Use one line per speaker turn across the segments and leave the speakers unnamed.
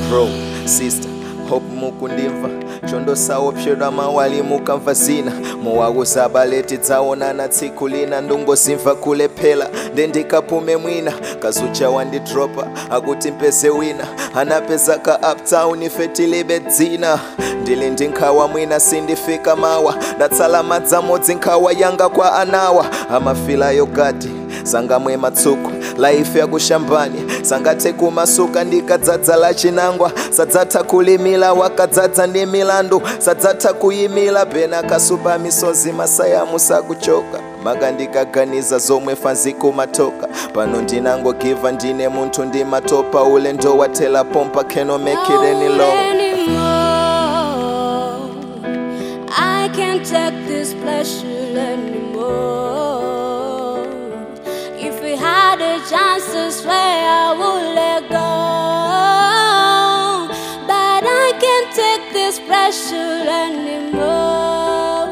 Bro, sister, hope mukundimva chondo saopsedwa mawali mukamva zina muwakusabaleti dzaonana tsiku lina ndungosimva kulephera ndendikapume mwina kazucha wandidropa akuti mpeze wina anapeza ka uptown ife tilibe dzina ndili ndi nkhawa mwina sindifika mawa ndatsala madzamodzi nkhawa yanga kwa anawa amafila yogati sangamwe matsuku laife yakushambani sangathe kumasuka ndikadzadza la chinangwa sadzatha kulimila wakadzadza ndi milandu sadzatha kuyimila pena kasupa misozi masaya musakuchoka makandikaganiza zomwe fanziku matoka pano ndinangogiva ndine munthu ndi matopa ulendo wathela pompa cannot make it any longer.
I can't take this pleasure anymore. If we had a chance to swear, I would let go. But I can't take this pressure anymore.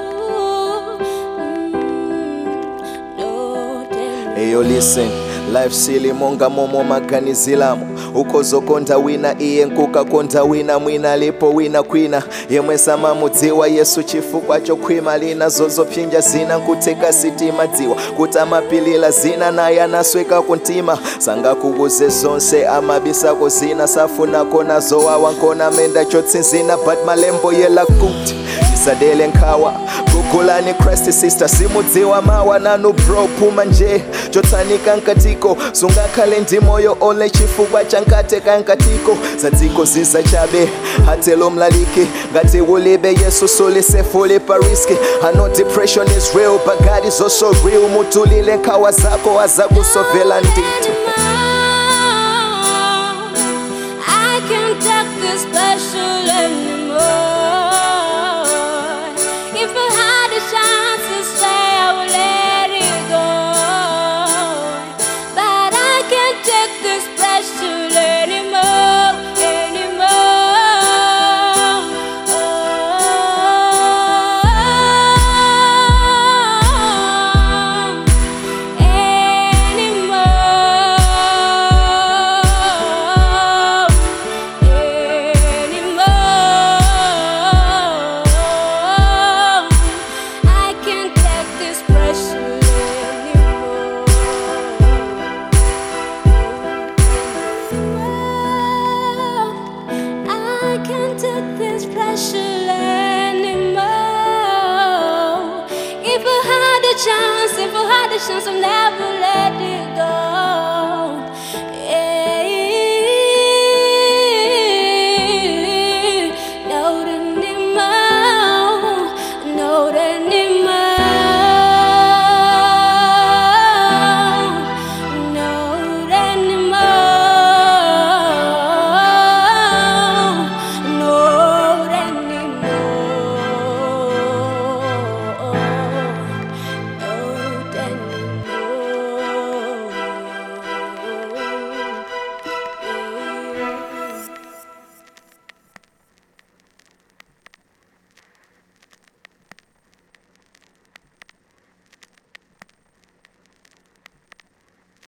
No,
Eyo listen, life silly monga momo maganizilamo ukozokonda wina iye nkukakonda wina mwina lipo wina kwina yemwe samamudziwa Yesu chifukwa chokhwima lina zozopsinja zina nkuteka sitima dziwa kuti amapilila zina naye anasweka kuntima sangakukuze zonse amabisako zina safunako nazo wawankona menda chotsinzina but malembo yela kuti isadele nkhawa gugulani Christ sister simudziwa mawa nanu bro puma nje chotsanika nkatiko sungakhale ndi moyo ole chifukwa chankate kankatiko zadziko zizachabe hatelo mlaliki ngati ulibe Yesu solise fully pariski. I know depression is real but God is also real mutulile nkhawa zako azakusovela ndithu.
I can't take this special anymore. If I had a chance to stay, I would let it go. But I can't take this special anymore, anymore. I can't take this pressure anymore. I can't take this pressure anymore. If I had a chance, I'd never let it